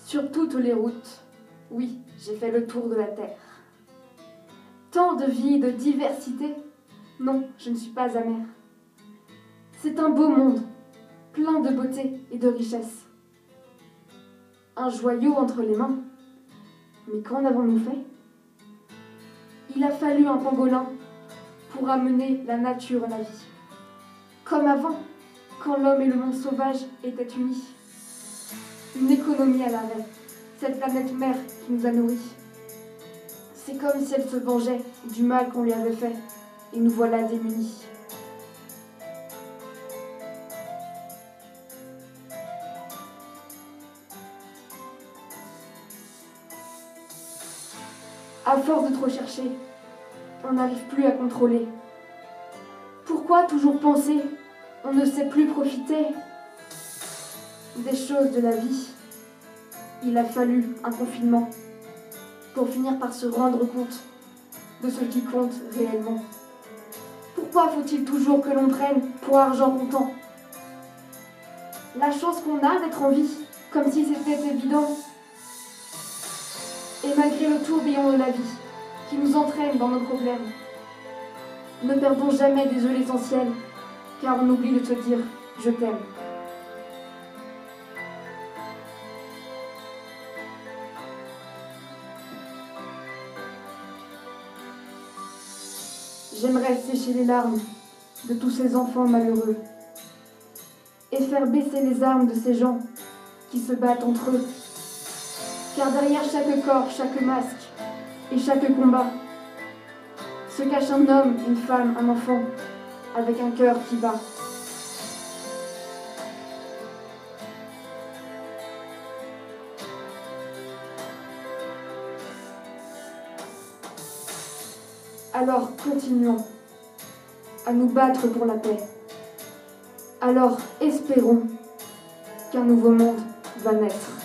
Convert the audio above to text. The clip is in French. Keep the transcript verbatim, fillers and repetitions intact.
Sur toutes les routes, oui, j'ai fait le tour de la terre. Tant de vie, de diversité, non, je ne suis pas amère. C'est un beau monde, plein de beauté et de richesse. Un joyau entre les mains. Mais qu'en avons-nous fait? Il a fallu un pangolin pour amener la nature à la vie. Comme avant, quand l'homme et le monde sauvage étaient unis. Une économie à l'arrêt, cette planète mère qui nous a nourris. C'est comme si elle se vengeait du mal qu'on lui avait fait, et nous voilà démunis. À force de trop chercher, on n'arrive plus à contrôler. Pourquoi toujours penser? On ne sait plus profiter des choses de la vie. Il a fallu un confinement pour finir par se rendre compte de ce qui compte réellement. Pourquoi faut-il toujours que l'on prenne pour argent comptant la chance qu'on a d'être en vie, comme si c'était évident? Et malgré le tourbillon de la vie qui nous entraîne dans nos problèmes, ne perdons jamais des yeux l'essentiel, car on oublie de se dire « je t'aime ». J'aimerais sécher les larmes de tous ces enfants malheureux et faire baisser les armes de ces gens qui se battent entre eux. Car derrière chaque corps, chaque masque et chaque combat se cache un homme, une femme, un enfant avec un cœur qui bat. Alors continuons à nous battre pour la paix. Alors espérons qu'un nouveau monde va naître.